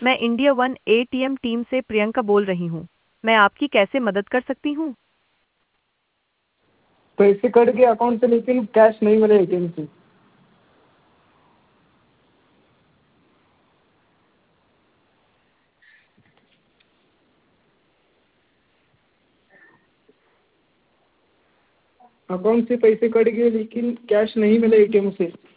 मैं India one ATM team से प्रियंका बोल रही हूँ। मैं आपकी कैसे मदद कर सकती हूँ? पैसे कट गए अकाउंट से लेकिन कैश नहीं मिले एटीएम से। अकाउंट से पैसे कट गए लेकिन कैश नहीं मिले एटीएम से।